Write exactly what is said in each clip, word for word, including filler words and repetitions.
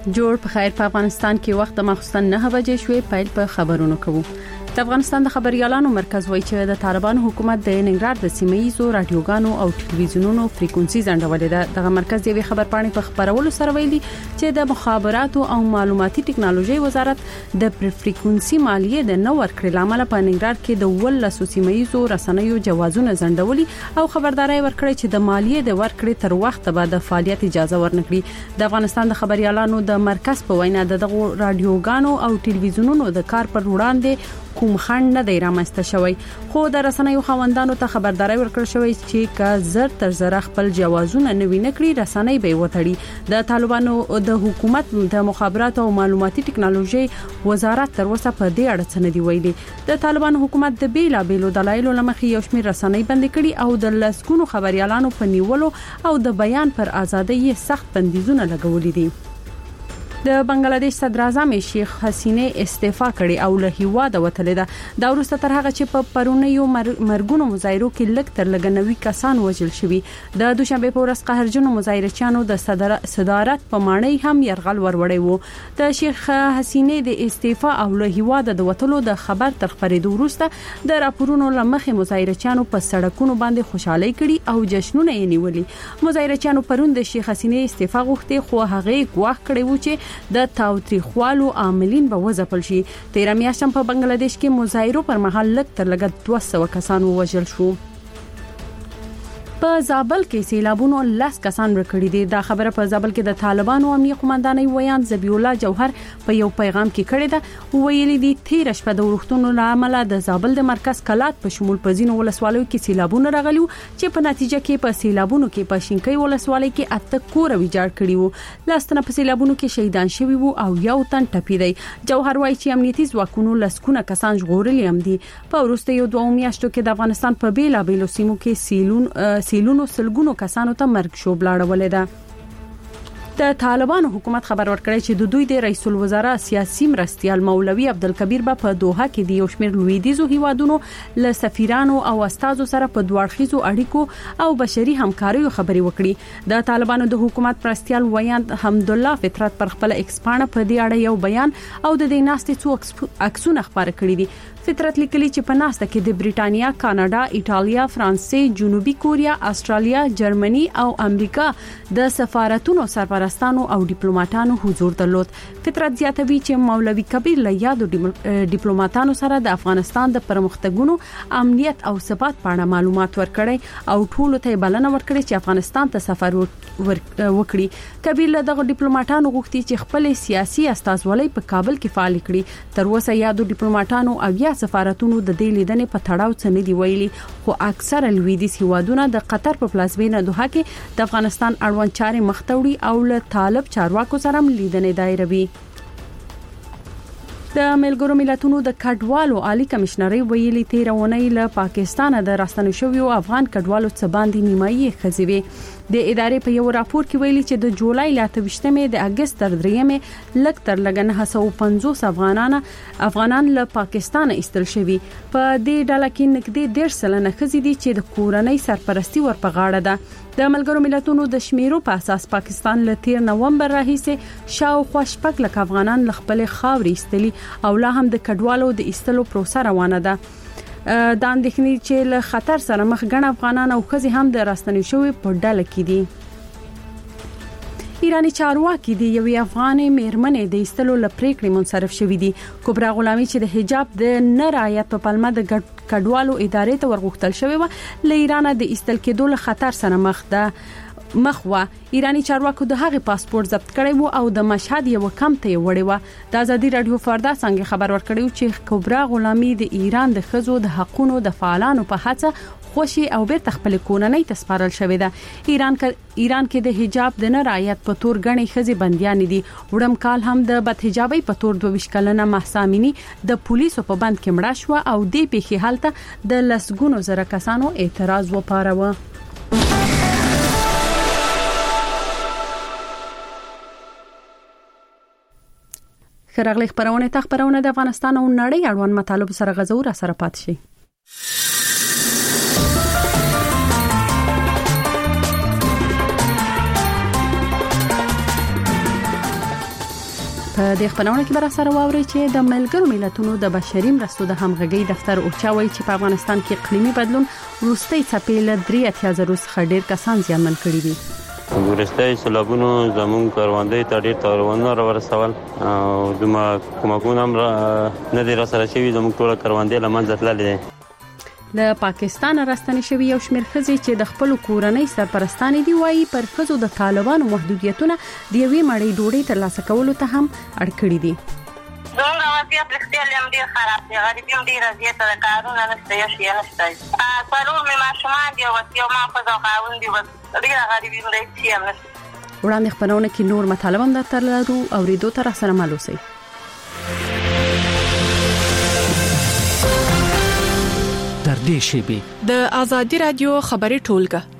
جوړ په خیر. په افغانستان کې وخت د ماخستن نه بجې شوې. پیل په خبرونو کوو. د افغانستان د خبريالانو مرکز وایي چې د طالبانو حکومت د ننګرهار د سیمه‌یزو رادیوګانو او ټلویزیونونو فریکونسي ځنډولې ده. دغه مرکز یې خبر پاڼې په خبرولو سره ویلي چې د مخابراتو او معلوماتي ټکنالوژي وزارت د فریکونسي مالیه د نو ورکړې لامل په ننګرهار کې د ولسو سیمه‌یزو رسنیو جوازونه ځنډولي او خبرداري ورکړې چې د مالیه د ورکړې تر وخت بعد د فعالیت اجازه ورنکړي. د افغانستان د خبريالانو د مرکز په وینا دغه رادیوګانو او ټلویزیونونو د کار پر وړاندې کوم خنډ نه دی رامنځته شوی، خو د رسنیو خاوندانو ته خبرداري ورکړل شوې چې که زر تر زر خپل جوازونه نوي نکړي رسنۍ به وټړي. د طالبانو د حکومت د مخابراتو او معلوماتي ټکنالوژي وزارت تر اوسه په دې اړه څه نه دی ویلي. د طالبانو حکومت د بیلا بیلو دلایلو لمخې یو شمېر رسنۍ بند کړي او د لسګونو خبريالانو په نیولو او د بیان پر ازادۍ سخت بندیزونه لګولي دي. د بنگلاديش صدر اعظم شیخ حسینه استعفا کړي او له هیواده وتلې ده. دا وروسته تر هغه چې په پرونیو مرګونو مظاهرو کې لږ تر لږ نوي کسان وژل شوي. د دوشنبه په ورځ قهرجنو مظاهرچیانو د صدارت په معنی هم يرغل وروړی وو. د شیخ حسینه د استعفا او له هیواده د وتلو د خبر تر خبرېدو وروسته د راپورونو لمخې مظاهرچیانو په سړکونو باندې خوشحالي کړي او جشنونه یې نیولي. مظاهرچیانو پرون د شیخ حسینه استعفا غوښتي خو هغه ګواښ کړی و چې د تاوتریخوالو عاملین به وځپل شي. تیر میاشت په بنگلاديش کې مظاهرو پر مهال لږ تر لږه دوه سوه کسان وژل شو. په زابل کې سیلابونو لاس کسان ورکړي دي. دا خبره په زابل کې د طالبانو امنیه قومندانۍ ویان ذبیح الله جوهر په یو پیغام کې کړی ده. ویلي دي تیر شپه د ورښتونو لامل د زابل د مرکز کلات په شمول پزینو ولسوالۍ کې سیلابونه راغلي چې په نتیجه کې په سیلابونو کې په شینکۍ ولسوالۍ کې اته کور ویجاړ کړي وو. لاستنه په سیلابونو کې شهیدان شوي وو او یو تن ټپي دی. جوهر وایي چې امنیتي ځواکونو لسکونه کسان ژغورلي هم دي. په وروسته یو دوه میاشتو کې د افغانستان په بیلا بیلو سیمو کې سیلون سیلونو سلګونو کسانو ته مرګ شو بلاړولې ده. د طالبانو حکومت خبر ورکړی چې د دوی د رئیس الوزرا سیاسي مرستيال مولوي عبدالکبیر په دوحه کې د یو شمېر لویدیزو هیوادونو له سفیرانو او استادو سره په دوړخیزو اړیکو او بشري همکاریو خبري وکړي. د طالبانو د حکومت مرستيال ویان حمدالله فطرت پر خپل ایکس پاڼه په دې اړه یو بیان او د دې ناستې څو عکسونه خبر کړي دي. فطرت لیکلي چې په ناسته کې د بریټانیا، کاناډا، ایټالیا، فرانسې، جنوبي کوریا، استرالیا، جرمني او امریکا د سفارتونو سرپرستانو او ډیپلوماټانو حضور درلود. فطرت زیاتوي چې مولوي کبیر له یادو ډیپلوماټانو سره د افغانستان د پرمختګونو، امنیت او ثبات په اړه معلومات ورکړي او ټول ته بلنه ورکړي چې افغانستان ته سفر وکړي. کبیر له دغه ډیپلوماټانو غوښتي چې خپل سیاسي استازولۍ په کابل کې فعال کړي. تر اوسه یادو ډیپلوماټانو او یا سفارتونو د دې لیدنې په تړاو څه نه دی ویلي، خو اکثره لویدیز هیوادونه د قطر په پلازمینه دوحه کې د افغانستان اړوند چارې مخته وړي او له طالب چارواکو سره لیدنې دایروي. د ملګرو ملتونو د کډوالو عالی کمشنري ویلي تیر اونۍ له پاکستان د راستنو شویو افغان کډوالو څخه باندې نیمایي خزوي. د ادارې په یو راپور کې ویلي چې د جولای ل اته ویشتمې د اگست تر دریمې لک تر لګنه نه سوه پنځوس افغانان افغانان له پاکستان ایستل شوي. په دې ډله کې نږدې ډېر سلنه خزې دي چې د کورنۍ سرپرستی ورپه غاړه ده. د ملګرو ملتونو د شمیرو په اساس پاکستان له تیر نومبر راهیسې شاوخوا شپږ لک افغانان له خپل خاورې ایستلي او لا هم د کډوالو د ایستلو پروسه روانه ده. د اندېښنې چې له خطر سره مخ ګڼ افغانان او ښځې هم د راستنې شوی په ډله کې دي. ایرانی چارواکي د یوې افغانې میرمنې د ایستلو لپریکړې منصرف شوې دي. کبرا غلامي چې د حجاب د نه رعایت په پلمه د کډوالو ادارې ته ورغوښتل شوې و له ایران د ایستل کېدو له خطر سره مخ ده. مخوا ایرانی چارواکو د هغه پاسپورت ضبط کړی وو او د مشهد یو کم ته وړي و. د ازادي رادیو فردا څنګه خبر ورکړیو چې کبرا غلامي د ایران د خزو د حقوقو د فعالانو په هڅه خوشي او بیرته خپل کورنۍ ته سپارل شوې ده. ایران ک ایران کې د حجاب د نه رعایت په تور غني خزي بنديان دي. وړم کال هم د بد حجابي په تور دوه ویشت کلنه محسامینی د پولیسو په بند کې مړه شو او د پیخي حالت د لسګونو زره کسانو اعتراض وپاروه. خبرغلی خبرونه ته خبرونه د افغانستان او نړۍ اړوند مطالب سره غزو را سره پات شي. په دې خبرونه کې بر سره واوري چې د ملګرو ملتونو د بشري مرستو د همغږي دفتر اوچا وایي چې په افغانستان کې اقلیمي بدلون وروستي څپې له درې اتیا زره څخه ډیر کسان زیانمن کړي دي. وروستي سیلابونو زموږ کروندې ته ډېر تاوانونه راورسول او زموږ کومکونه هم نه دي راسره شوي. زموږ ټوله کروندې له منځه تللې دي. له پاکستان راستنې شوي یو شمېر ښځې چې د خپل کورنۍ سرپرستانې دي وایي پر ښځو د طالبانو محدودیتونه د یوې مړۍ ډوډۍ ترلاسه کولو ته هم اړ کړي دي. زموږ وضعیت رښتیا هم ډېر خراب دی. غریبي هم ډېره زیاته ده. کارونه نشته، یو شی نشته. څلور مې ماشومان دي او بس یو ما ښځه او خاوند دي. بس ډېره غریبي هم ده، هېڅ شی هم نشته. وړاندې خپرونه کې نور مطالب هم درته لرو، اورېدو ته راسره مل اوسئ. تر دې شیبې د آزادي رادیو خبري ټولګه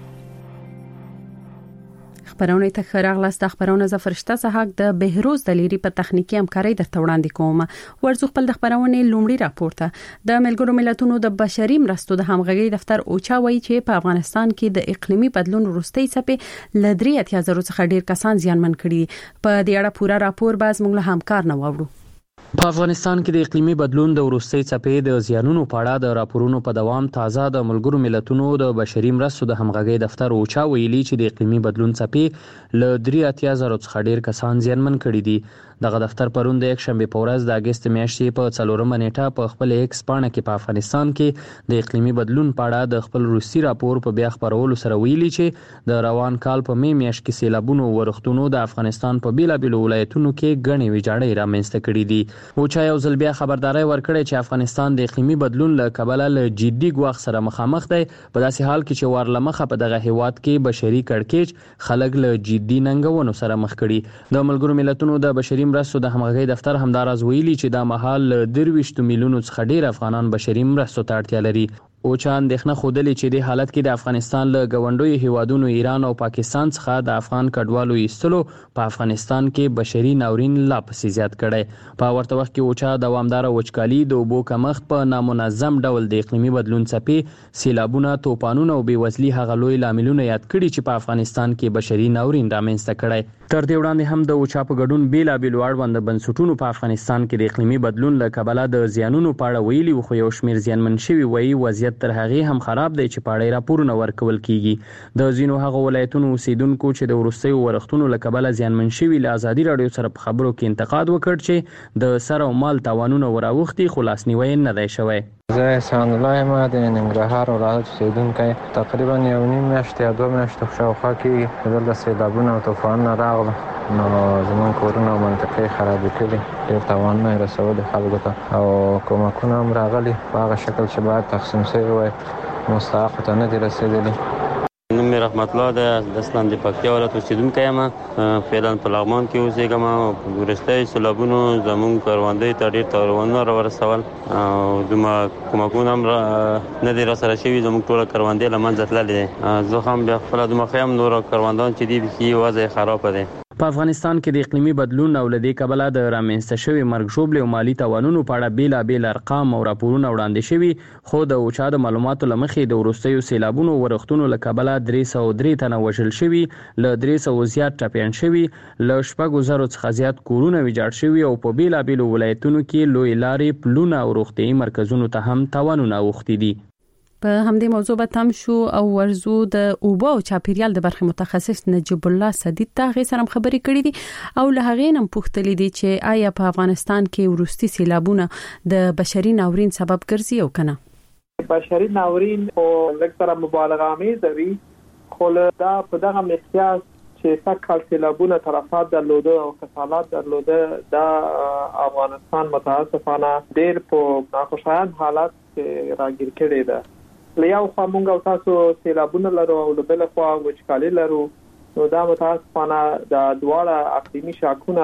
خبرونه ته خراغلاست. خبرونه زفرشته صحاک د بهروز د لیری په تخنیکی همکاري درته وړاندې کوم. ورزو خپل د خبرونه لومړی راپورته د ملګرو ملتونو د بشري مرستو د همغږي دفتر اوچا وایي چې په افغانستان کې د اقلیمي بدلون وروستي څپې ل درې اتیا زره څخه ډیر کسان زیانمن کړي. په دې اړه پوره راپور باز موږ له همکار نه واورو. په افغانستان کې د اقلیمي بدلون د وروستي څپې د زیانونو په اړه د راپورونو په دوام تازه د ملګرو ملتونو د بشري مرستو د همغږي دفتر اوچا ویلي چې د اقلیمي بدلون څپې ل درې اتیا زره څخه ډیر کسان زیانمن کړي دي. دغه دفتر پرون د یک شنبه په ورځ د اگست میاشتې په څلورمه نیټه په خپل ایکس پاڼه کې په افغانستان کې د اقلیمي بدلون په اړه د خپل روسي راپور په بیا خبرولو سره ویلي چې د روان کال په می میاشت کې سیلابونو ورښتونو د افغانستان په بیلابیلو ولایتونو کې غني ویجاړې رامنځته کړي دي. اوچا یو ځل بیا خبرداري ورکړې چې افغانستان د اقلیمي بدلون له کبله له جدي ګواښ سره مخامخ دی، په داسې حال کې چې ورلمخه په دغه هیواد کې بشري کړکېچ خلک له جدي ننګونو سره مخ کړي. د ملګرو ملتونو د بشري مرستو د همغږي دفتر همداراز ویلي چې دا مهال درویشت میلیونو څخه ډیر افغانان بشري مرستو ته اړتیا لري. اوچا اندېښنه خوده چې د حالت کې د افغانستان له غونډوي هیوادونو ایران او پاکستان څخه د افغان کډوالو ایستلو په افغانستان کې بشري ناورین لا پسې زیات کړي. په ورته وخت کې اوچا دوامدار وچکالي، د اوبو کمښت، په نامنظم ډول د اقلیمي بدلون څپې، سیلابونه، توپانونه او بېوزلي هغه لوی لاملونه یاد کړي چې په افغانستان کې بشري ناورین رامنځته کړي. تر دې وړاندې هم د اوچا په ګډون بیلابیل اړوند بنسټونو په افغانستان کې د اقلیمي بدلون له کبله د زیانونو په اړه ویلي و، خو یو شمېر زیانمن شوي وایي وضعیت تر هغې هم خراب دی چې په اړه راپورونه ورکول کیږي. د ځینو هغو ولایتونو اوسیدونکو چې د وروستیو ورښتونو له کبله زیانمن شوي له ازادي راډیو سره په خبرو کې انتقاد وکړ چې د سر او مال تاوانونه وراوښتي خو لاسنیوی نه دی شوی. زه احسان الله یم، د ننګرهار ولایت اوسیدونکی. تقریبا یو نیم میاشت یا دوه میاشتې شاوخوا کېږي چې دلته سیلابونه او طوفانونه راغله، نو زموږ کورونه او منطقې خرابې کړي، ډېر تاوانونه یې رسولي خلکو ته او کومکونه هم راغلي په هغه شکل چې باید تقسیم شوي وای، مستحقو ته نه دي رسېدلي. نوم مې رحمت الله دی، د اسلام د پکتیا ولایت اوسیدونکی یم. فعلا په لغمان کې اوسېږم او وروستي سیلابونو زموږ کروندې ته ډېر تاوانونه راورسول او زموږ کومکونه هم نه دي راسره شوي. زموږ ټوله کروندې له منځه تللې دي. زه هم بیا خپله دومره ښه یم، نور کروندان چې دي بیخي وضع یې خرابه دی. په افغانستان کې د اقلیمي بدلون او له دې کبله د رامنځته شوي مرګ ژوبلې او مالي تاوانونو په اړه بیلابیل ارقام او راپورونه وړاندې شوي، خو د اوچا د معلوماتو له مخې د وروستیو سیلابونو ورښتونو له کبله درې سوه درې تنه وژل شوي، له درې سوه زیات ټپیان شوي، له شپږو زرو څخه زیات کورونه ویجاړ شوي او په بیلابیلو ولایتونو کې لوی لارې، پلونه او روغتیايي مرکزونو ته هم تاوانونه اوښتي دي. په همدې موضوع به تم شو او ورزو د اوبو او چاپیریال د برخې متخصص نجیب الله سدید ته غي سره خبرې کړې دي او له هغې نم پوښتلې دي چې آیا په افغانستان کې ورستي سیلابونه د بشري ناورین سبب ګرځي او کنه. بشري ناورین او لکه مبالغه آمیز وي، خو دا په دغه مقیاس چې سکهال سیلابونه طرفات درلوده او کسالات درلوده، دا افغانستان متاسفانه ډېر په ناخوشایند حالت کې راګیر کړی ده. لیاو خوا مونږ او تاسو سیلابونه لرو او له بل خوا وچکالي لرو، نو دا متاسفانه د دواړه اقلیمي شاکونه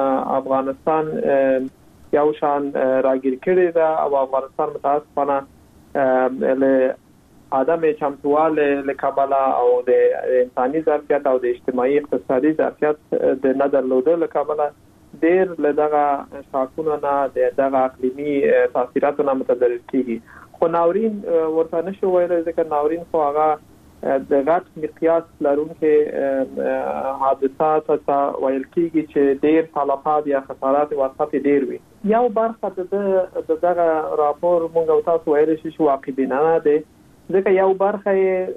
افغانستان یو شان راګیر کړی ده او افغانستان متاسفانه له عدم چمتووالی له کبله او د انساني ظرفیت او د اجتماعي اقتصادي ظرفیت د نه درلودو له کبله ډېر له دغه شاکونو نه د دغه اقلیمي تاثیراتو نه متضرر کیږي. خو ناورین ورته نشو ویلی ځکه ناورین خو هغه د غټ مقیاس لرونکو حادثات ته ویل کېږي چې ډېر تلفات یا خسارات ورته ډېر وي. یو برخه د دغه راپور مونږ او تاسو ویل شي چې واقع بینانه ده، ځکه یو برخه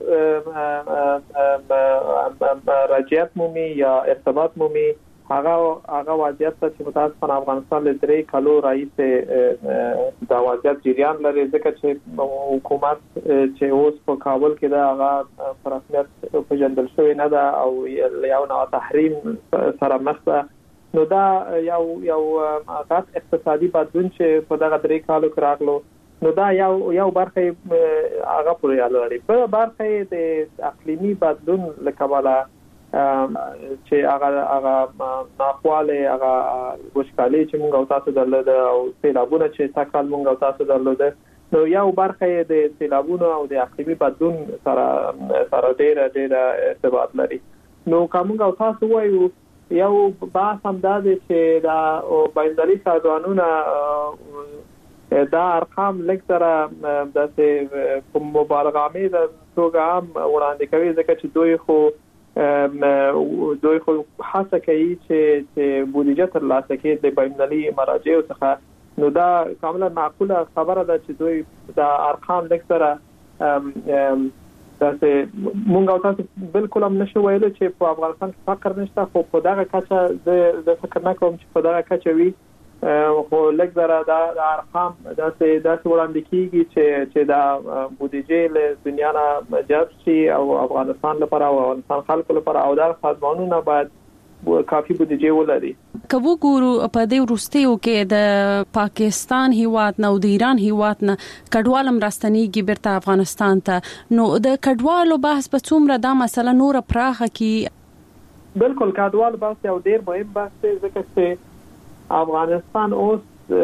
راجعیت مومي یا ارتباط مومي هغه هغه وضعیت چې متاسفانه افغانستان له درې کالو رئیس دا وضعیت جریان لري، ځکه چې حکومت چې اوس په کابل کې دا هغه پر رسمیت پیژندل شوی نه ده او یو نوع تحریم سره مخ ده. نو دا یو یو غټ اقتصادي بدلون چې په دغه درې کالو کې راغلو، نو دا یو یو برخه هغه پورې اړه لري. په برخه د اقلیمي بدلون لکواله چې هغه هغه ناخواله هغه وشکالي چې موږ او تاسو درلوده او سیلابونه چې تکال موږ او تاسو درلوده، نو یو برخه د سیلابونو او د اقلیمي بدلون سره سره ډېر ډېر ارتباط لري. نو کوم او تاسو وایو یو بحث هم دا دی چې دا بین‌المللي سازمانونه دا ارقام لیکره د مبالغه آمیزه توګه هم وړاندې کوي، ځکه چې دوی خو دوی خو هڅه کوي چې چې بودیجه ترلاسه کړي د بین‌المللي مراجعو څخه. نو دا کاملا معقوله خبره ده چې دوی دا ارقام لیکره داسې مونږ او تاسو بالکل هم نشو ویلو چې په افغانستان کې فقر نشته، خو په دغه کچه د فکر نه کوم چې په دغه کچه وي، خو لږ زره دا ارقام داسې داسې وړاندې کیږي چې چې دا بودیجه له دنیا نه جذب شي او افغانستان لپاره او افغانستان خلکو لپاره او دا سازمانونه باید کافي بودیجه ولري. کبو ګورو په دې وروستیو کې د پاکستان هیواد نه او د ایران هیواد نه کډوال مرستنیږي بیرته افغانستان ته، نو د کډوالو بحث په څومره دا مسله نور پراخه کی؟ بالکل کډوال بحث یو ډیر مهم بحث دی، ځکه چې افغانستان اوس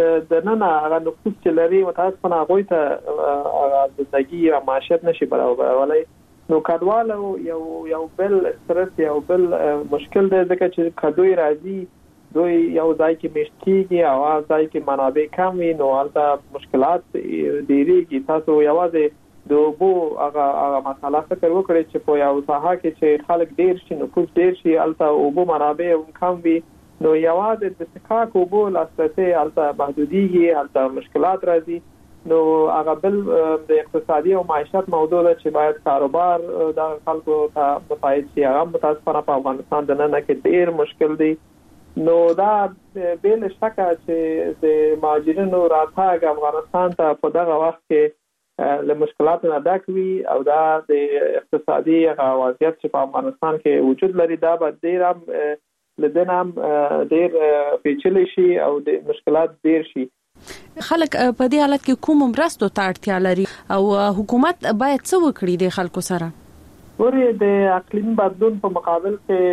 د نن هغه نفوس چې لري متاسفانه هغه ته هغه زندگی او معیشت نشي برابرولای. نو کډوال یو یو بل سترس یو بل مشکل دی، ځکه چې کډوی راځي دوی یو ځای کې مشتيږي او ځای کې منابع کم وي، نو هلته مشکلات ډیریږي. تاسو یوازې د بو هغه هغه مسله فکر وکړئ چې په یو ساحه کې چې خلک ډیر شي، نفوس ډیر شي، هلته او بو منابع کم وي، نو یوازې د استحقاق او بو لاسرسي هلته محدوديږي، هلته مشکلات راځي. نو هغه بل د اقتصادي او معیشت موضوع ده چې باید کاروبار د خلکو ته مفاید شي، هغه متاسفانه په افغانستان د نن کې ډیر مشکل دی. نو دا بل شکه چې د مهاجرینو راتګ افغانستان ته په دغه وخت کې له مشکلاتو نه ډک وي او دا د اقتصادي وضعیت چې په افغانستان کې وجود لري دا به ډیر هم لدنه هم ډیر پیچلي شي او د مشکلات ډیر شي. خلک په دې حالت کې کوم مرستو ته اړتیا لري او حکومت باید څه وکړي د خلکو سره؟ ورې د اقلیم بدلون په مقابل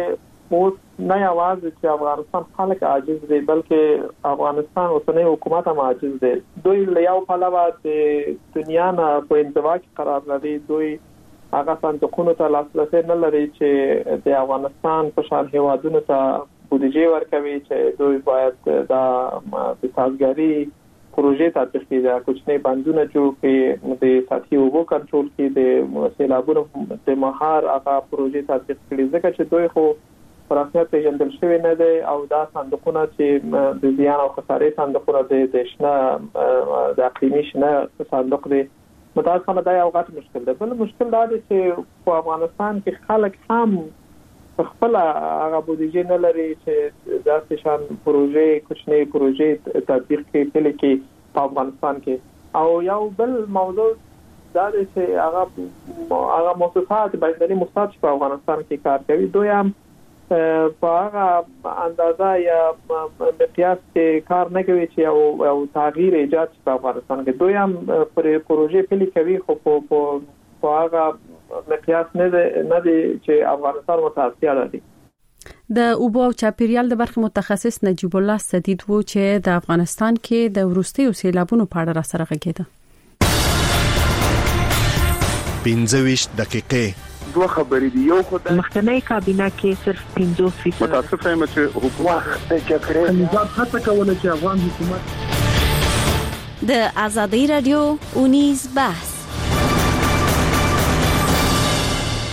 کې اوس نه یوازې چې افغانستان خلک عاجز دي، بلکې افغانستان اوسنی حکومت هم عاجز دی. دوی له یو پلوه د دنیا نه په انزوا کې قرار لري، دوی هغه صندوقونو ته لاسرسي نه لري چې د افغانستان په شان هیوادونو ته بودیجه ورکوي چې دوی باید دا د سازګاری پروژې تطبیق کړي، د کوچني بندونه جوړ کړي، د سطحي اوبو کنټرول کړي، د سیلابونو د مهار هغه پروژې تطبیق کړي، ځکه چې دوی خو په رسمیت پیژندل شوی نه دی او دا صندوقونه چې د زیان او خسارې صندوقونه د د شنه د اقلیمي شنه صندوق دی، متاسفانه دا یو غټ مشکل دی. بل مشکل دا دی چې په افغانستان کې خلک هم خپل هغه بودیجه نه لري چې داسې شان پروژې کوچني پروژې تطبیق کړي کله کې په افغانستان کې. او یو بل موضوع دا دی چې هغه هغه مؤسسات بین‌المللي مؤسسات په افغانستان کې کار کوي، دوی هم په هغه اندازه یا مقیاس کې کار نه کوي چې یو یو تغییر ایجاد شي په افغانستان کې. دوی هم پر پروژې پلي کوي خو په هغه مقیاس نه نه دی چې افغانستان متأثر دی. د اوبو او چاپیریال د برخې متخصص نجیب الله سدید وو چې د افغانستان کې د وروستیو سیلابونو په اړه را سره غږیده. پنځه ویشت دقیقې دوه خبرې دي. یو خو د مخکنی کابینه کې صرف پنځوس فیصد متاسف یم چې حکومت د جګړې نظام هڅه کوله چې افغان حکومت د ازادي رادیو اونیز بحث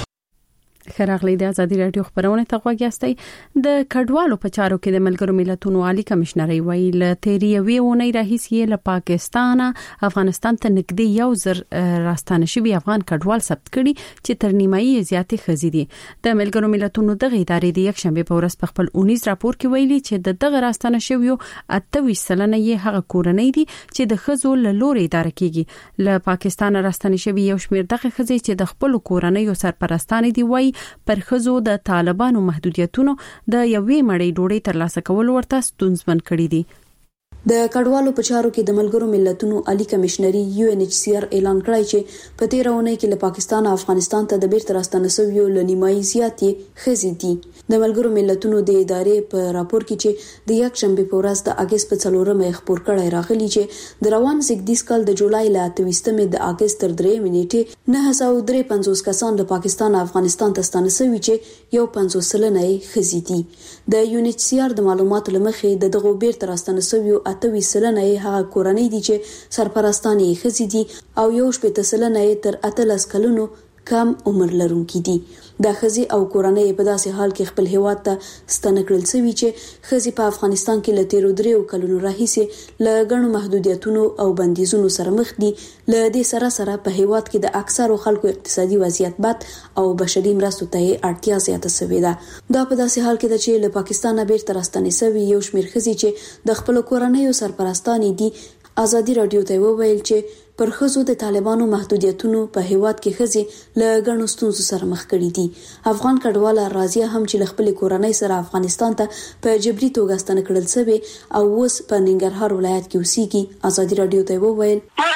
خراغلی د ازادي رادیو خبرونه ته غوږ یاستئ. د کډوالو په چارو کې د ملګرو ملتونو عالی کمشنري ویل تیریوي ونې راهیسې له پاکستان افغانستان ته نږدې یو زر راستانه شوی افغان کډوال ثبت کړي چې تر نیمایي زیاتې ښځې دي. د ملګرو ملتونو دغه ادارې د یک شنبه په ورځ په خپل اونیز راپور کې ویلي چې د دغه راستانه شویو اته ویشت سلنه یې هغه کورنۍ دي چې د ښځو له لوري اداره کیږي. له پاکستان راستانه شوی یو شمېر دغه ښځې چې د خپل کورنۍ سرپرستانې دي وای پر خزو د طالبانو محدودیتونو د یوې مړۍ ډوډۍ ترلاسه کول ورته ستونزمن کړي دي. د کډوالو په چارو کې د ملګرو ملتونو عالی کمشنري یو ان ایچ سی آر اعلان کړی چې په تیر اونۍ کې له پاکستان او افغانستان ته د بیرته راستنه شویو لنیمایي زیاتې خزې دي. د ملګرو ملتونو د ادارې په راپور کې چې د یک شنبه په ورځ د اگست په څلورمه خبر کړی راغلی چې د روان زیږدیز کال د جولای ل اته ویشتمې د اگست تر درې نیټې نه سوه درې پنځوس کسان له پاکستان او افغانستان ته ستانه شوي چې یو پنځوس سلنه خزې دي. د یو ان ایچ سی آر د معلوماتو لمخې د دغه بیرته راستنه شویو اته ویشت سلنه هغه کورنۍ دي چې سرپرستان یې خزې دي او یو شپږ سلنه تر اتلس کلونو کم عمر لرونکي دي. د خزې او کورنۍ په داسې حال کې خپل هیواد ته ستنه کړل شوی چې خزې په افغانستان کې له تیرو دریو کلونو راهیسې له غنو محدودیتونو او بندیزونو سره مخ دي. له دې سره سره په هیواد کې د اکثرو خلکو اقتصادي وضعیت بد او بشري مرستو ته اړتیا زیاته شوې ده. دا په داسې حال کې ده چې له پاکستان بیرته راستنې شوی یو شمېر خزې چې د خپل کورنۍ سرپرستان دي ازادي رادیو ته وویل چې پر خزو د طالبانو محدودیتونو په هیواد کې خزې له غنو ستونزو سره مخ کړي دي. افغان کډواله راضیه هم چې خپل کورنۍ سره افغانستان ته په جبري توګه ستنه کړل شوی او اوس په ننګرهار ولایت کې اوسېږي. ازادي رادیو ته وویل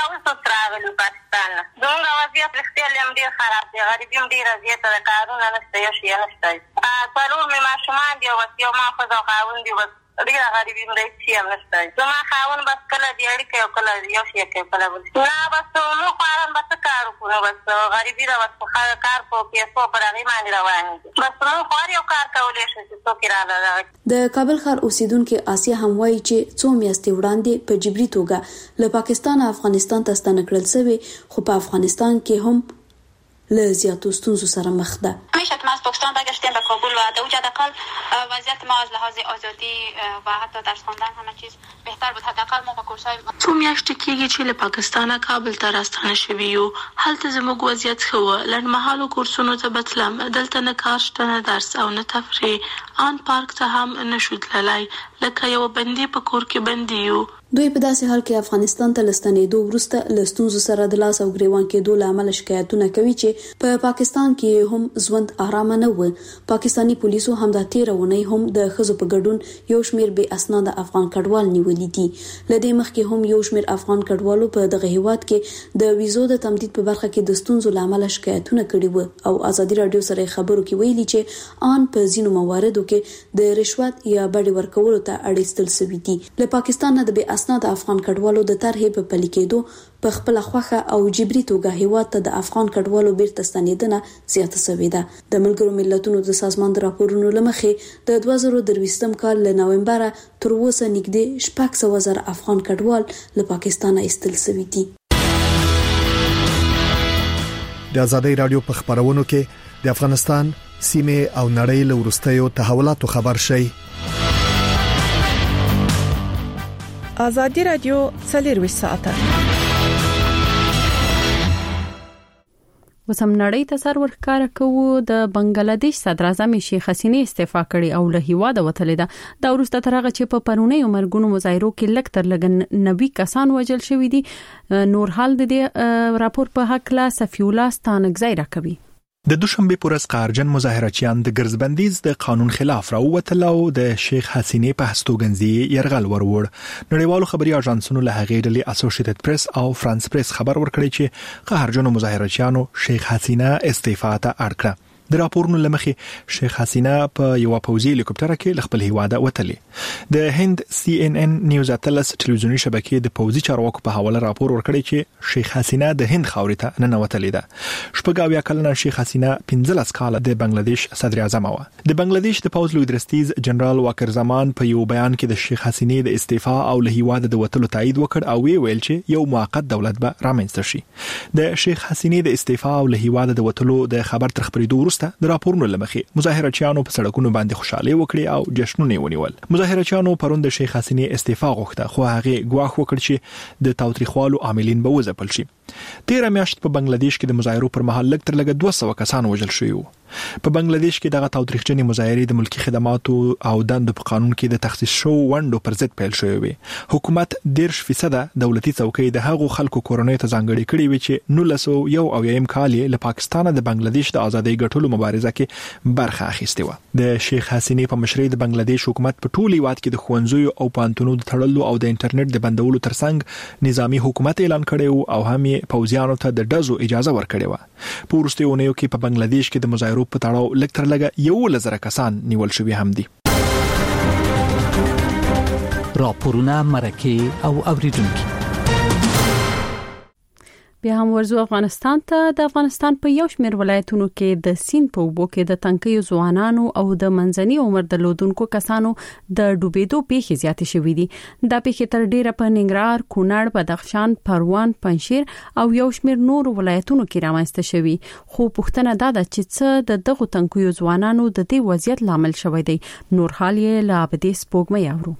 زموږ وضعیت رښتیا هم ډېر خراب دی. غریبي هم ډېره زیاته ده. کارونه نشته، یو شی نشته. څلور مې ماشومان دي او بس یو ما ښځه او خاوند دي. بس ډېره غریبي هم دی، هېڅ هم نشته. زما خاوند بس کله دې اړیکه یو کله یو شی کوي کله بل شي. نه بس موږ خواران به څه کار وکړو؟ بس غریبي ده. بس په کار په پیسو پر هغې باندې روان دي. بس موږ خوار یو کار کولی شو چې څوک یې راله. د کابل ښار اوسیدونکي آسیا هم وایي چې څو میاشتې وړاندې په جبري توګه له پاکستان افغانستان ته ستنه کړل شوی، خو په افغانستان کې هم له زیاتو ستونزو سره مخ ده. همیشه ما از پاکستان برگشتیم به کابل و در اونجا حداقل وضعیت ما از لحاظ آزادی و حتی درس خواندن همه چیز بهتر بود. حداقل ما با کورسای څو میاشتې کېږي چې له پاکستانه کابل ته راستانه شوي یو. هلته زموږ وضعیت ښه و. لنډمهالو کورسونو ته به تلم. دلته نه کار شته، نه درس او نه تفریح. آن پارک ته هم نه شو تللی، لکه یو بندي په کور کې بندي یو. دوی په داسې حال کې افغانستان ته لستنېدو وروسته له ستونزو سره د لاس او ګریوان کېدو له امله شکایتونه کوي چې په پاکستان کې هم ژوند آرامه نه و. پاکستاني پولیسو هم د تیر اونۍ هم د ښځو په ګډون یو شمېر بې اسناده افغان کډوال نیولي دي. له دې مخکې هم یو شمېر افغان کډوالو په دغه هیواد کې د ویزو د تمدید په برخه کې د ستونزو له امله شکایتونه کړي وو او ازادي رادیو سره خبرو کې ویلي چې آن په ځینو مواردو کې د رشوت یا بډې ورکولو ته اړیستل شوي دي. له پاکستان نه د بې اسناده افغان کډوالو د طرحې په پلي کېدو په خپل خوخه او جبري توګه هیواد ته د افغان کډوالو بیرته ستنېدنه زیاته شوې ده. د ملګرو ملتونو د سازمان د راپورونو له مخې د دوه زره درویشتم کال له نومبره تر اوسه نږدې شپږ سوه زره افغان کډوال له پاکستان ایستل شوي دي. د ازادي رادیو په خبرونو کې د افغانستان سیمه او نړۍ له وروستیو تحولاتو خبر شي. ازادي رادیو څلور ساعته وسم نړۍ ته سر ورکاره کوو. د بنگلاديش صدر اعظم شیخ حسینه استعفا کړي او له هیواده وتلې ده. دا وروسته تر هغه چې په پرونی مرګونو مظاهرو کې لک تر لګن نوي کسان وژل شوی دي. نور حال د دې راپور په حق لا صفی الله ستانګزای راکوي. د دوشنبه پر ورځ قهرجن مظاهرچیان د ګرځبندیز د قانون خلاف راووتل او د شیخ حسینه په هستوګنځي يرغل وروړ. نړیوالو خبري اژانسونو له هغې ډلې اسوسییټډ پریس او فرانس پریس خبر ورکړی چې قهرجن مظاهرچیانو شیخ حسینه استعفا ته اړ کړه. د راپورونو لمخې شیخ حسینه په یو پوځي هلیکوپټر کې خپل هیواده وتلې. د هند سی ان ان نیوز اتلس ټلویزیونی شبکې د پوځي چارواکو په حواله راپور ورکړی چې شیخ حسینه د هند خاورې ته نه وتلې ده. شپږاویا کلنه شیخ حسینه پنځلس کاله د بنگلاديش صدر اعظم و. د بنگلاديش د پوځ لوی درستیز جنرال واکر زمان په یو بیان کې د شیخ حسینه د استعفا او له هیواده د وتلو تایید وکړ او وی ویل چې یو موقت دولت به رامنځته شي. د شیخ حسینه د استعفا او له هیواده د وتلو د خبر تر خبرېدو وروسته د راپورونو لمخې مظاهرچیانو په سړکونو باندې خوشاله وکړي او جشنونه ونیول. مظاهرچیانو پروند شیخ حسینې استعفا غوښته خو هغه ګواښ وکړ چې د تاوتریخوالو عاملین به وځپل شي. تیر میاشت په بنگلاديش کې د مظاهرو پر مهال لږ تر لږه دوه سوه کسان وژل شوي وو. په بنگلاديش کې دغه تاوتریخجنې مظاهرې د ملکی خدماتو او دندو په قانون کې د تخصیص شو ونډو پر ضد پیل شوې وي. حکومت دېرش فیصد دولتي څوکۍ د هغو خلکو کورنۍ ته ځانګړې کړې وي چې نولس سوه یو اویایم کال له پاکستان د بنگلاديش د ازادۍ ګټلو مبارزه کې برخه اخیستې و. د شیخ حسینې په مشرۍ د بنگلاديش حکومت په ټول هیواد کې د ښوونځیو او پوهنتونونو د تړلو او د انټرنیټ د بندولو ترڅنګ نظامی حکومت اعلان کړی او هم یې پوځیانو ته د ډزو اجازه ورکړې و. په وروستیو اونیو کې په بنگلاديش کې د مظاهرو په تړاو لږ تر لږه یو لزر کسان نیول شوي هم دي. راپورونه مرکه او اوریدونکو بیا هم ورزو افغانستان ته. د افغانستان په یو شمېر ولایتونو کې د سیند په اوبو کې د تنکیو ځوانانو او د منځني عمر درلودونکو کسانو د ډوبېدو پیښې زیاتې شوې دي. دا پیښې تر ډیره په ننګرهار، کونړ، بدخشان، پروان، پنجشیر او یو شمېر نور ولایتونو کې رامنځته شوي. خو پوښتنه دا ده چې څه د دغو تنکیو ځوانانو د دې وضعیت لامل شوی دی. نور حال یې له عبدي سپوږمۍ اورو.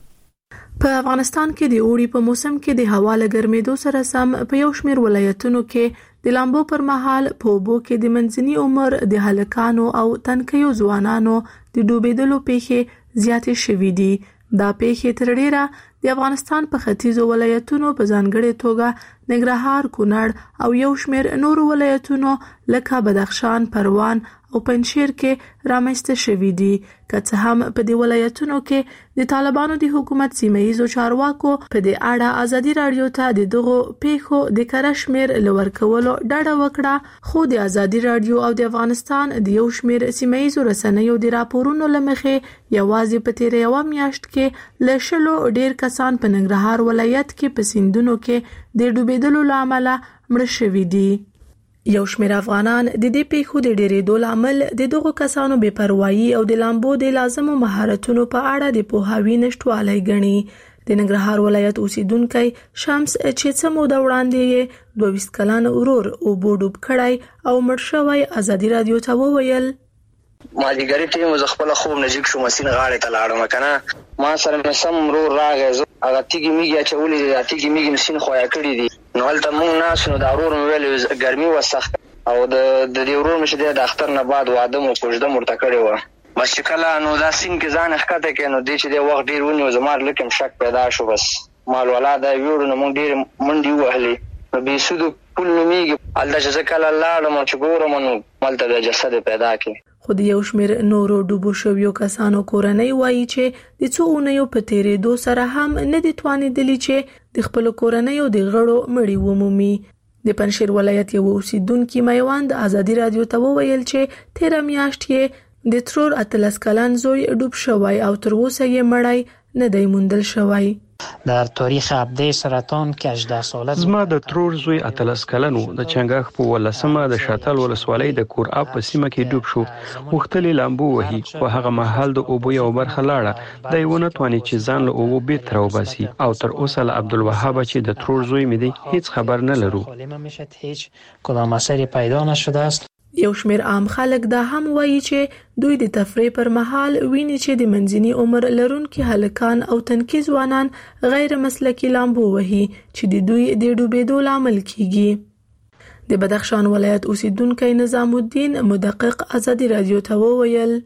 په افغانستان کې د اوړي په موسم کې د هوا له ګرمېدو سره سم په یو شمېر ولایتونو کې د لامبو پر مهال په اوبو کې د منځني عمر د هلکانو او تنکیو ځوانانو د ډوبېدلو پیښې زیاتې شوې دي. دا پیښې تر ډیره د افغانستان په ختیځو ولایتونو په ځانګړې توګه ننګرهار، کونړ او یو شمېر نورو ولایتونو لکه بدخشان، پروان او پنجشیر کې رامنځته شوې دي. که څه هم په دې ولایتونو کې د طالبانو د حکومت سیمه‌ییزو چارواکو په دې اړه ازادي رادیو ته د دغو پیښو د کره شمېر لور کولو ډاډه وکړه، خو د ازادي رادیو او د افغانستان د یو شمېر سیمه‌ییزو رسنیو د راپورونو لمخې یوازې په تیر یو میاشت کې له شلو ډیر کسان په ننګرهار ولایت کې په سیندونو کې د ډوبېدلو لامل مړه شوي دي. یو شمېر افغانان د دې پیښو د ډېرېدو لامل د دغو کسانو بې پروايي او د لامبو د لازمو مهارتونو په اړه د پوهاوي نشټوالی ګڼي. د ننګرهار ولایت اوسیدونکی شمس چې څه موده وړاندې یې دوه ویشت کلن ورور اوبو ډوب کړی او مړ شوی ازادي رادیو ته وویل: مالیګری ټیم ز خپل خوب نجیب شو مسین غاړه ته لاړم کنه ما سره مې سم ورور راغی هغه تیګي میږي چولې د تیګي میږي مسین خویا کړی دي نو ولته مونږ ناس نو دا ورور مې ویل ګرمي و سخت او د د دې ورور مشه د اختر نه بعد واده مو کوژده مرته کړی و بس کله نو دا سین کې ځان ښکته کې نو دې چې د وخت ډیر ونیو زمار لکم شک پیدا شو بس مال ولاده ویړو نو مونږ ډیر منډي وهلي نو به سود پول میږي الله جزاک الله مو چې ګورم نو مالته د جسد پیدا کې. خو د یو شمېر نورو ډوبو شویو کسانو کورنۍ وایي چې د څو اونیو په تیرېدو سره هم نه دي توانېدلي چې د خپلو کورنیو د غړو مړي ومومي. د پنجشیر ولایت یو اوسیدونکي میوند ازادي رادیو ته وویل چې تیره میاشت یې د ترور اتلس کلن زوی ډوب شوی او تر اوسه یې مړی نه دی موندل شوی. در تاریخ عبده سرطان که هجده ساله زما د ترور زوی اتلس کلن د چنګاخ په ولسمه د شاتل ولسوالۍ د کوراب په سیمه کې ډوب شو. وختلې لامبو وهي او هغه محل د اوبو یو برخه لاړه د یو نه تواني چې ځان له اوبو بیت راوباسي او تر اوسه له عبدالوهاب چې د ترور زوی مې دی هیڅ خبر نه لرو. هیڅ کدام اثری پیدا نشده است. یو شمېر عام خلک دا هم وایي چې دوی د تفریح پر مهال ویني چې د منځني عمر لرونکي هلکان او تنکي ځوانان غیر مسلکي لامبو وهي چې د دوی د ډوبېدو لامل کیږي. د بدخشان ولایت اوسیدونکی نظام الدین مدقق ازادي رادیو ته وویل: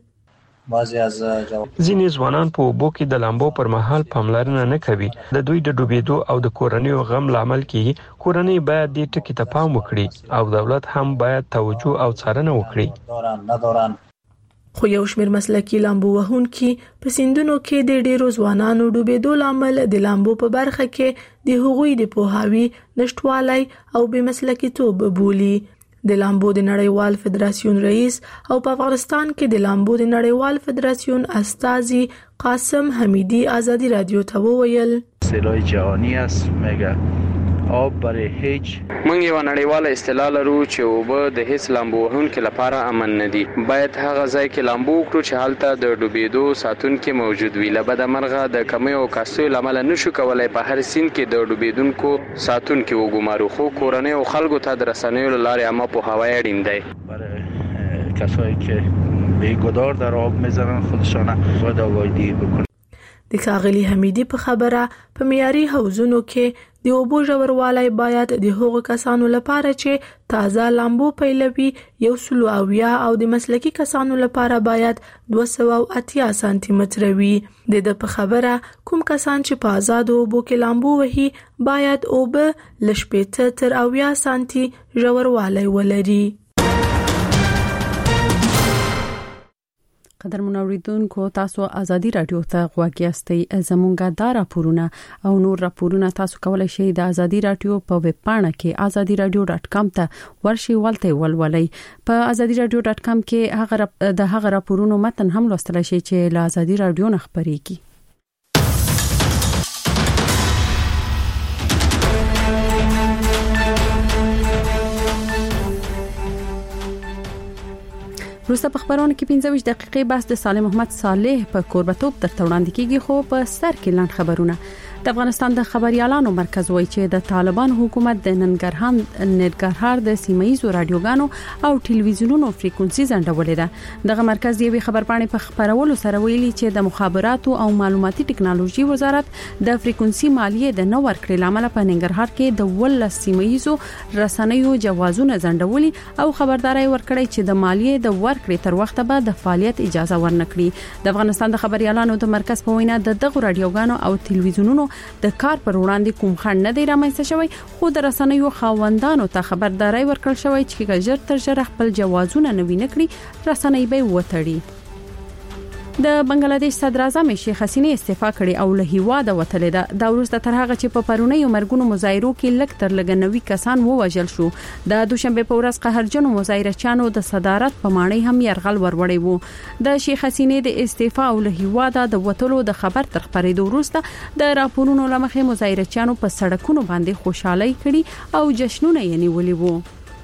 ځینې ځوانان په اوبو کې د لامبو پر مهال پاملرنه نه کوي. د دوی د ډوبېدو او د کورنیو غم لامل کیږي. کورنۍ باید دې ټکي ته پام وکړي او دولت هم باید توجه او څارنه وکړي. خو یو شمېر مسلکي لامبو وهونکي په سیندونو کې د ډیرو ځوانانو ډوبېدو لامل د لامبو په برخه کې د هغوی د پوهاوي نشټوالی او بې مسلکیتوب بولي. د لامبو د نړیوال فدراسیون رئیس او په افغانستان کې د لامبو د نړیوال فدراسیون استازي قاسم حمیدی ازادي رادیو ته وویل: اصطلاح جهانی است میگه آب برای هیچ موږ یو نړیواله اصطلاح لرو چې اوبه د هیڅ لامبو وهونکي لپاره امن نه دي. باید هغه ځای کې لامبو وکړو چې هلته د ډوبېدو ساتونکي موجود وي. له بده مرغه د کمیو او کاستیو له امله نشو کولی په هر سیند کې د ډوبېدونکو ساتونکي وګمارو، خو کورنۍ او خلکو ته د رسنیو له لارې عامه پوهاوی اړین دی. کسایی که بیگدار در آب میزنن خودشان باید آگاهی بکنن. د ښاغلي حمیدي په خبره په معیاري حوضونو کې د اوبو ژوروالی باید د هغو کسانو لپاره چې تازه لامبو پیلوي یو سلو اویا او د مسلکي کسانو لپاره باید دوه سوه اتیا سانتي متره وي. د د په خبره کوم کسان چې په آزادو اوبو کې لامبو وهي باید اوبه له شپېته تر اویا سانتي ژوروالی ولري. قدر منوریدونکو تاسو ازادي رادیو ته غوږ یاستئ. زمونږه دا راپورونه او نور راپورونه تاسو کولای شئ د ازادي رادیو په ویب پاڼه کې ازادي رادیو ډاټ کام ته ورشي ولته ولولئ. په ازادي رادیو ډاټ کام کې هغه د هغه راپورونو متن هم لوستل شئ چې له ازادي رادیو نه خبريږي. روسته په خبرونه کې پنځه ویشت دقیقې بس د سالم محمد صالح په کوربتوب تر وړاندې کیږي. خو په سر کې لاند خبرونه. د افغانستان د خبريالانو مرکز وایي چې د طالبان حکومت د ننګرهار ننګرهار د سیمایي رادیوګانو او ټلویزیونونو فریکونسي زندولې ده. دغه مرکز یې خبرپاڼې په خبرولو سره ویلي چې د مخابراتو او معلوماتي ټکنالوژي وزارت د فریکونسي مالیه د نو ورکړې لامل په ننګرهار کې د ول سیمایي رسنیو جوازونه زندولې او خبرداري ورکړې چې د مالیه د ورکړې تر وخت به د فعالیت اجازه ورنکړي. د افغانستان د خبريالانو د مرکز په وینا د دغه رادیوګانو او ټلویزیونونو د کار پر وړاندې کوم خنډ نه دی رامنځته شوی، خو د رسنیو خاوندانو ته خبرداري ورکړل شوی چې ژر تر ژره خپل جوازونه نوی نکړي رسنۍ به وتړي. د بنگلاديش صدر اعظم شیخ حسینه استعفا کړي او له هیواده وتلې ده. دا ورسته تر هغه چې په پرونی مرګونو مظاهرو کې لک تر لګنوي کسان ووجل شو. د دوشنبه په ورځ قهرجنو مظاهرچیانو د صدارت په معنی هم يرغل وروړی وو. د شیخ حسینه د استعفا او له هیواده د وټلو د خبر تر خبرېدو وروسته د راپورونو لمخې مظاهرچیانو په سړکونو باندې خوشحالي کړي او جشنونه یې نیولي وو.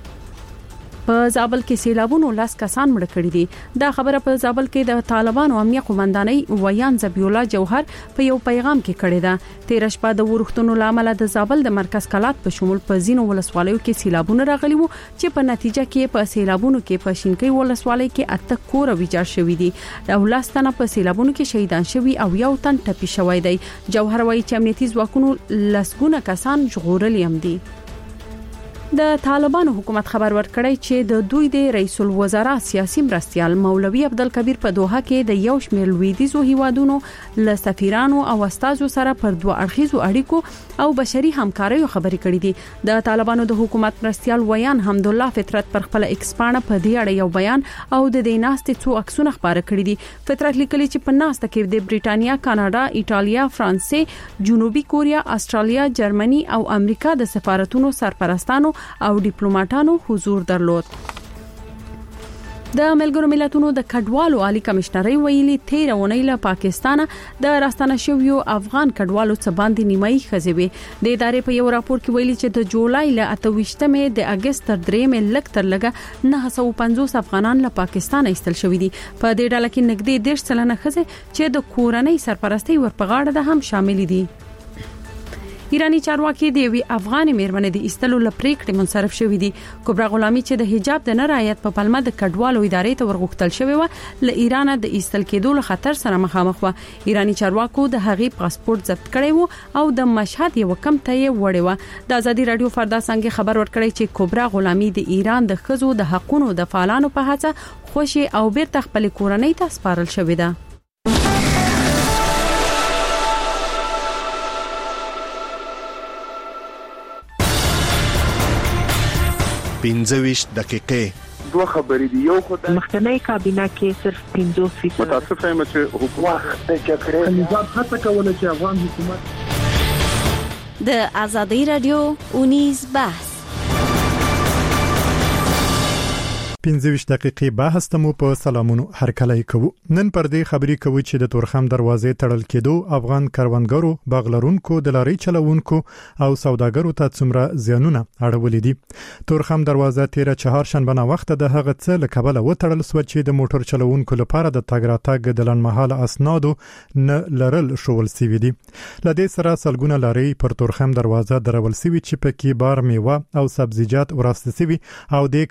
په زابل کې سیلابونو لاس کسان مړ کړي دي. دا خبره په زابل کې د طالبانو امنیه قومندانۍ ویان زبی الله جوهر په یو پیغام کې کړی ده. تیر شپه د ورښتونو لامل د زابل د مرکز کلات په شمول په زینو ولسوالیو کې سیلابونه راغلي وو چې په نتیجه کې په سیلابونو کې په شینکۍ ولسوالۍ کې اته کور ویجاړ شوی دي. د ولستانه په سیلابونو کې شهیدان شوی او یو تن ټپي شوی دی. جوهر وایي چې امنیتي ځواکونو لسګونه کسان ژغورلي هم دي. د طالبانو حکومت خبر ورکړی چې د دوی د رئیس الوزرا سیاسي مرستيال مولوي عبدالکبیر په دوحه کې د یو شمېر لویدیزو هیوادونو له سفیرانو او استازو سره پر دوه اړخیزو اړیکو او بشري همکاریو خبرې کړې دي. د طالبانو د حکومت مرستيال ویان حمد الله فطرت پر خپل ایکس پاڼه په دې اړه یو بیان او د دې ناستې څو عکسونه خبره کړې دي. فطرت لیکلي چې په ناسته کې د بریټانیا، کاناډا، ایټالیا، فرانسې، جنوبي کوریا، استرالیا، جرمني او امریکا د سفارتونو سرپرستانو او ډیپلوماټانو حضور درلود. د ملګرو ملتونو د کډوالو عالی کمشنري ویلي تیر اونۍ له پاکستان د راستنه شویو افغان کډوالو څخه باندې نیمایي خزوي. د ادارې په یو راپور کې ویلي چې د جولای له اته ویشتمې د اگست تر درېمې لک تر لګه نه سوه پنځوس افغانان له پاکستان ایستل شوی دي. په دې ډله کې نږدې دېرش سلنه خزه چې د کورنۍ سرپرستی ورپغاړه ده هم شامل دي. ایرانی چارواکي د وی افغان میرمنې د ایستلو لپریکټ منصرف شوې دي. کبرا غلامی چې د حجاب د نه رعایت په پلمه د کډوالو ادارې ته ورغوښتل شوې و ل ایران د ایستل کېدو له خطر سره مخامخ و. ایرانی چارواکو د هغې پاسپورت ضبط کړی و او د مشهد یو کم ته یې وړي و. د ازادي رادیو فردا څنګه خبر ورکړی چې کبرا غلامی د ایران د خزو د حقونو د فعالانو په هڅه خوشي او بیرته خپل کورنۍ ته سپارل شوې ده. پنځه ویشت دقیقې دوه خبرې دی. یو خو د مخکنی کابینه کې صرف پنځوس فیصد متاسفه یم چې حکومت د جګړې نظام هڅه کوله چې افغان حکومت د ازادي رادیو اونیز بحث پنځه ویشت دقیقې بحث ته مو په سلامونو هرکلی کوو. نن پر دې خبرې کوو چې د تورخم دروازې تړل کېدو افغان کروندګرو، باغلرونکو، د لارۍ چلوونکو او سوداګرو ته څومره زیانونه اړولې دي. تورخم دروازه تیره چهارشنبه نه وخت د هغه څه له کبله وتړل سو چې د موټر چلوونکو لپاره د تګ راتګ د لنډمهاله اسنادو نه لرل شول سوي دي. لدې سره سلګونه لارۍ پر تورخم دروازه درول سوي چې پکې بار میوه او سبزیجات وراسته سوي او د